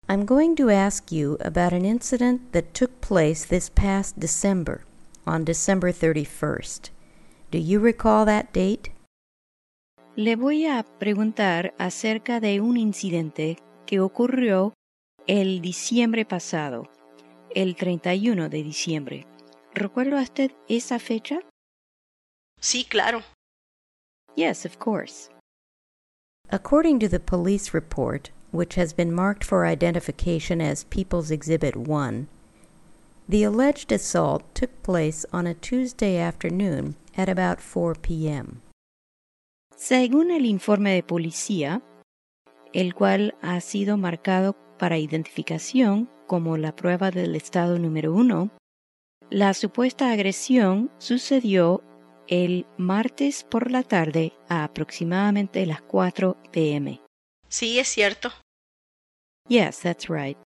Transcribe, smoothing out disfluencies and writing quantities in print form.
I'm going to ask you about an incident that took place this past December, on December 31st. Do you recall that date? Le voy a preguntar acerca de un incidente que ocurrió el diciembre pasado, el 31 de diciembre. ¿Recuerda usted esa fecha? Sí, claro. Yes, of course. According to the police report, which has been marked for identification as People's Exhibit 1, the alleged assault took place on a Tuesday afternoon at about 4 p.m. Según el informe de policía, el cual ha sido marcado para identificación como la prueba del estado número 1, la supuesta agresión sucedió el martes por la tarde a aproximadamente las 4 p.m. Sí, es cierto. Yes, that's right.